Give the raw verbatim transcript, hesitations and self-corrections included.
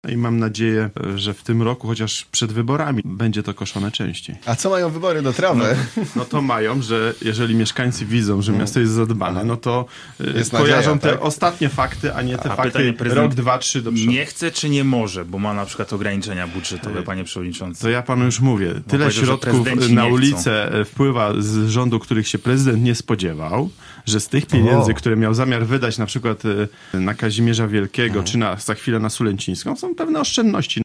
I mam nadzieję, że w tym roku, chociaż przed wyborami, będzie to koszone częściej. A co mają wybory do trawy? No, no to mają, że jeżeli mieszkańcy widzą, że miasto jest zadbane, no to jest kojarzą nadzieja, te tak? ostatnie fakty, a nie te A fakty rok, dwa, trzy do przodu. Nie chce czy nie może, bo ma na przykład ograniczenia budżetowe, panie przewodniczący. To ja panu już mówię. Tyle środków na ulicę wpływa z rządu, których się prezydent nie spodziewał, że z tych pieniędzy, o. które miał zamiar wydać na przykład na Kazimierza Wielkiego, hmm. czy na, za chwilę na Sulęcińską, są pewne oszczędności.